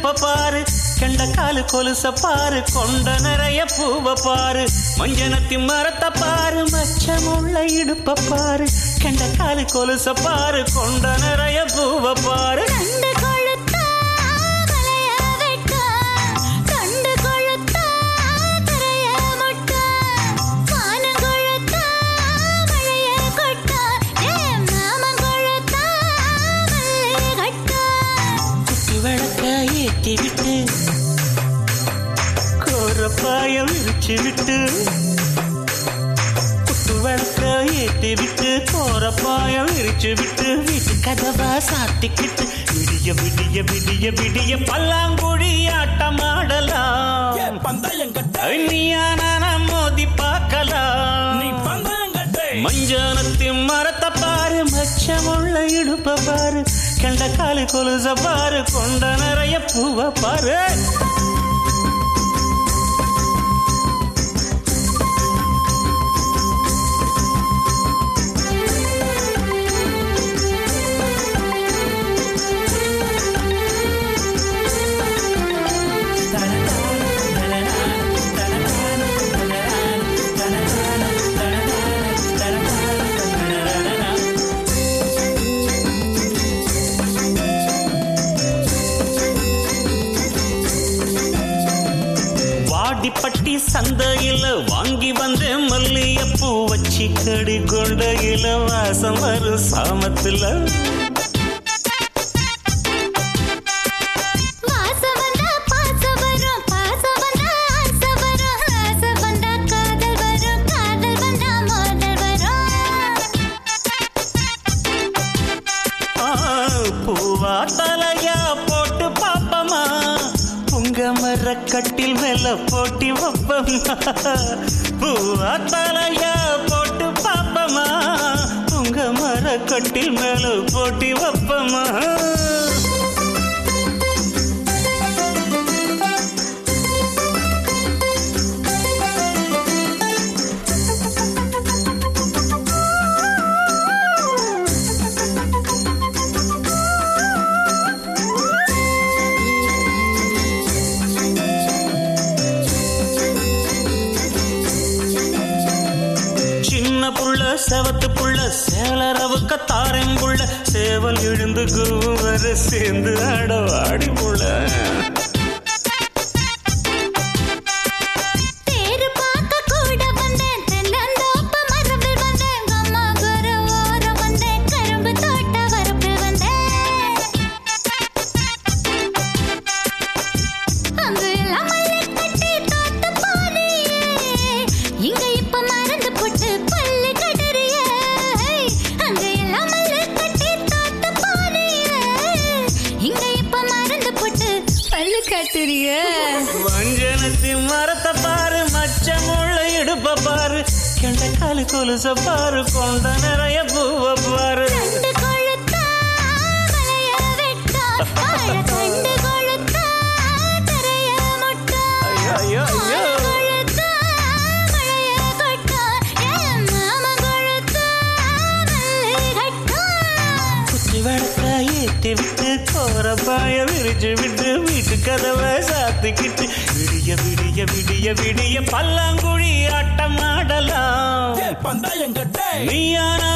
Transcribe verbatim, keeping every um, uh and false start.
இடுப்ப பாரு, கெண்ட காலு கொலுச பாரு, கொண்ட நிறைய பூவ பாரு, மஞ்சனத்தி மரத்த பாரு, மச்சமுள்ள இடுப்ப பாரு, கெண்ட காலு கொலுச பாரு, கொண்ட நிறைய பூவ பாரு. விட்டு கோரப்பாயம் விரிச்சு விட்டு குத்து வழக்க ஏற்றி விட்டு கோரப்பாயம் விரிச்சு விட்டு வீட்டு கதவா சாத்திக்கிட்டு விடிய விடிய விடிய விடிய பல்லாங்குழி ஆட்டமாடலாம். நீயான மோதி பார்க்கலாம். மஞ்சனத்தி மரத்த பாரு, மச்சமுள்ள இடுப்ப பாரு, கெண்ட காலு கொலுச பாரு, கொண்ட நிறைய பூவ பாரு. பட்டி சந்தையில வாங்கி வந்த மல்லியப்பூ வச்சி கடி கொண்ட இலவாசம் வரும் சாமத்துல. பூவா தலையா போட்டு பாப்பமா, உங்க மர கட்டில் மேல போட்டி வப்பமா. பூவா தலையா போட்டு பாப்பமா, உங்க மர கட்டில் மேல போட்டி வப்பமா. புள்ள செவத்து புள்ள சேலரவுக்க தாரெங்குள்ள சேவல் எழுந்து கூவர சேர்ந்து ஆடவாடி புள்ள. மஞ்சனத்தி மரத்த பாரு, மச்சமுள்ள இடுப்ப பாரு, கெண்ட காலு கொலுச பாரு, கொண்ட நிறைய பூவ பாரு. ஏத்தி விட்டு கோரப்பாய விரிச்சு விட்டு வீட்டு கதவை சாத்திக்கிட்டு விடிய விடிய விடிய விடிய பல்லாங்குழி ஆட்டமாடலாம். நீயான